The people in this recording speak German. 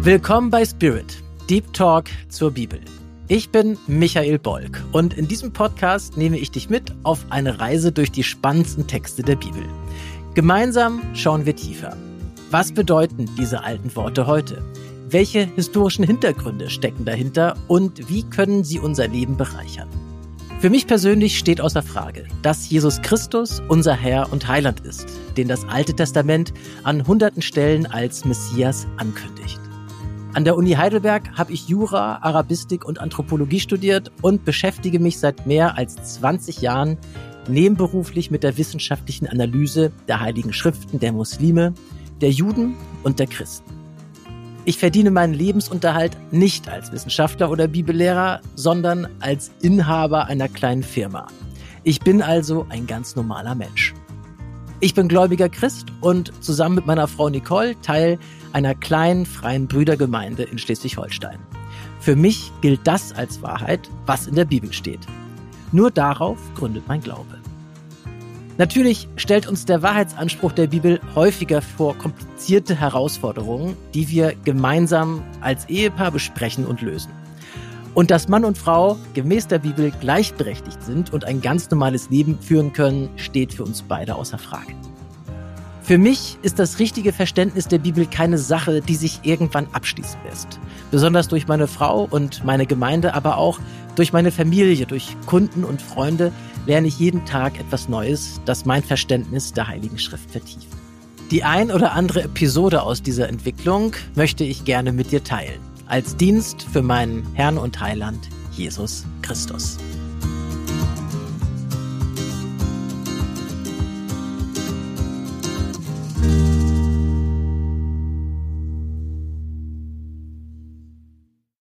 Willkommen bei Spirit, Deep Talk zur Bibel. Ich bin Michael Bolk und in diesem Podcast nehme ich dich mit auf eine Reise durch die spannendsten Texte der Bibel. Gemeinsam schauen wir tiefer. Was bedeuten diese alten Worte heute? Welche historischen Hintergründe stecken dahinter und wie können sie unser Leben bereichern? Für mich persönlich steht außer Frage, dass Jesus Christus unser Herr und Heiland ist, den das Alte Testament an hunderten Stellen als Messias ankündigt. An der Uni Heidelberg habe ich Jura, Arabistik und Anthropologie studiert und beschäftige mich seit mehr als 20 Jahren nebenberuflich mit der wissenschaftlichen Analyse der Heiligen Schriften der Muslime, der Juden und der Christen. Ich verdiene meinen Lebensunterhalt nicht als Wissenschaftler oder Bibellehrer, sondern als Inhaber einer kleinen Firma. Ich bin also ein ganz normaler Mensch. Ich bin gläubiger Christ und zusammen mit meiner Frau Nicole Teil einer kleinen freien Brüdergemeinde in Schleswig-Holstein. Für mich gilt das als Wahrheit, was in der Bibel steht. Nur darauf gründet mein Glaube. Natürlich stellt uns der Wahrheitsanspruch der Bibel häufiger vor komplizierte Herausforderungen, die wir gemeinsam als Ehepaar besprechen und lösen. Und dass Mann und Frau gemäß der Bibel gleichberechtigt sind und ein ganz normales Leben führen können, steht für uns beide außer Frage. Für mich ist das richtige Verständnis der Bibel keine Sache, die sich irgendwann abschließen lässt. Besonders durch meine Frau und meine Gemeinde, aber auch durch meine Familie, durch Kunden und Freunde lerne ich jeden Tag etwas Neues, das mein Verständnis der Heiligen Schrift vertieft. Die ein oder andere Episode aus dieser Entwicklung möchte ich gerne mit dir teilen. Als Dienst für meinen Herrn und Heiland, Jesus Christus.